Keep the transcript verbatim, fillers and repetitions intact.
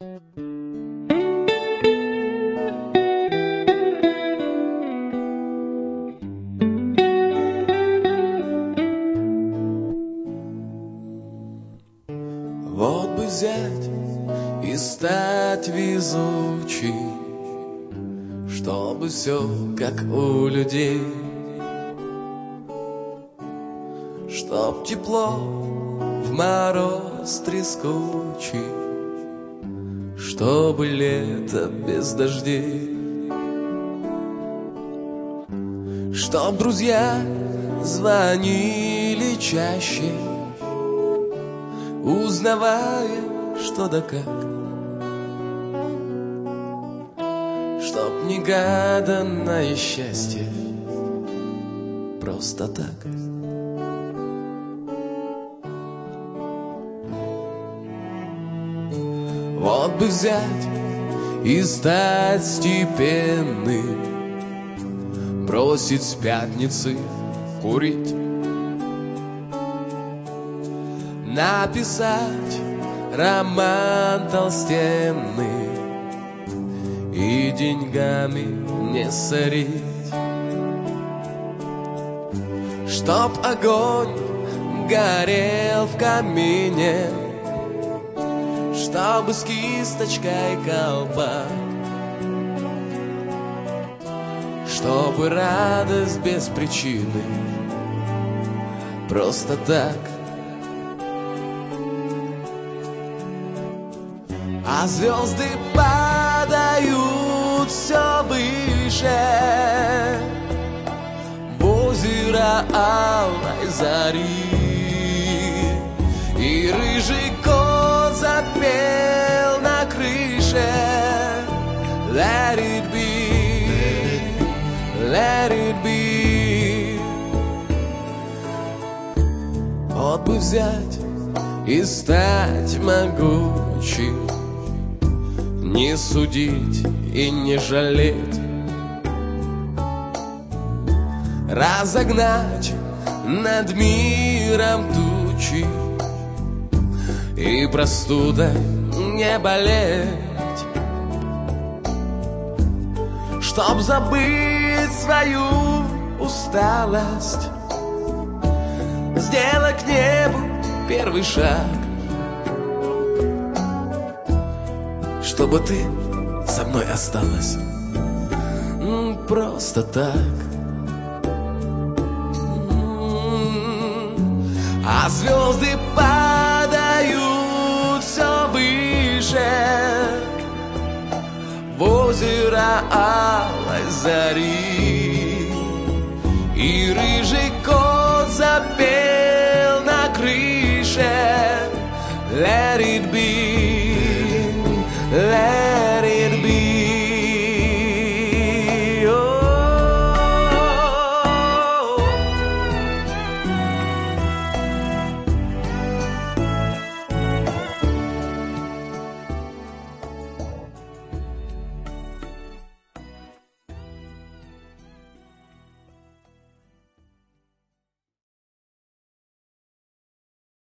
Вот бы взять и стать везучим, чтобы все как у людей, чтоб тепло в мороз трескучий, чтобы лето без дождей, чтоб друзья звонили чаще, узнавая, что да как, чтоб негаданное счастье просто так. Вот бы взять и стать степенным, бросить с пятницы курить, написать роман толстенный и деньгами не сорить, чтоб огонь горел в камине, чтобы с кисточкой колпак, чтобы радость без причины просто так. А звезды падают все выше в озеро алой зари, и рыжий кот запел на крыше Let it be, let it be. Вот бы взять и стать могучим, не судить и не жалеть, разогнать над миром тучи и простудой не болеть, чтоб забыть свою усталость, сделать к небу первый шаг, чтобы ты со мной осталась просто так. А звезды падают все выше в озеро алой зари, и рыжий кот запел на крыше Let it be,